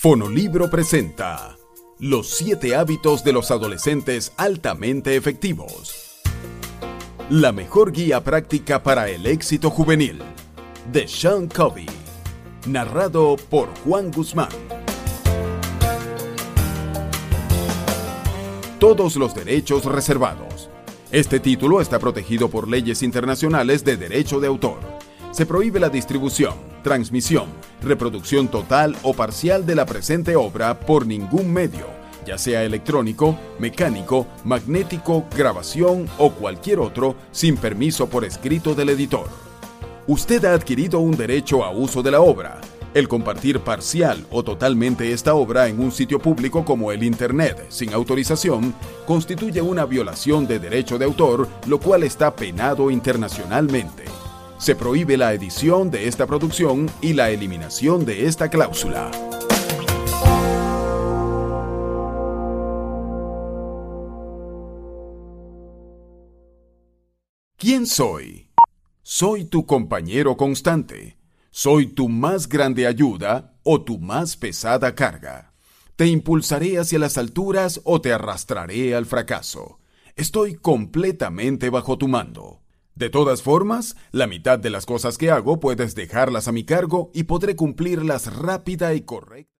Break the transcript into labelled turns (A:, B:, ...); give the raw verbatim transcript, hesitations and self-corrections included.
A: Fonolibro presenta Los siete hábitos de los adolescentes altamente efectivos. La mejor guía práctica para el éxito juvenil, de Sean Covey. Narrado por Juan Guzmán. Todos los derechos reservados. Este título está protegido por leyes internacionales de derecho de autor. Se prohíbe la distribución, transmisión, reproducción total o parcial de la presente obra por ningún medio, ya sea electrónico, mecánico, magnético, grabación o cualquier otro, sin permiso por escrito del editor. Usted ha adquirido un derecho a uso de la obra. El compartir parcial o totalmente esta obra en un sitio público como el Internet sin autorización constituye una violación de derecho de autor, lo cual está penado internacionalmente. Se prohíbe la edición de esta producción y la eliminación de esta cláusula. ¿Quién soy? Soy tu compañero constante. Soy tu más grande ayuda o tu más pesada carga. Te impulsaré hacia las alturas o te arrastraré al fracaso. Estoy completamente bajo tu mando. De todas formas, la mitad de las cosas que hago puedes dejarlas a mi cargo y podré cumplirlas rápida y correcta.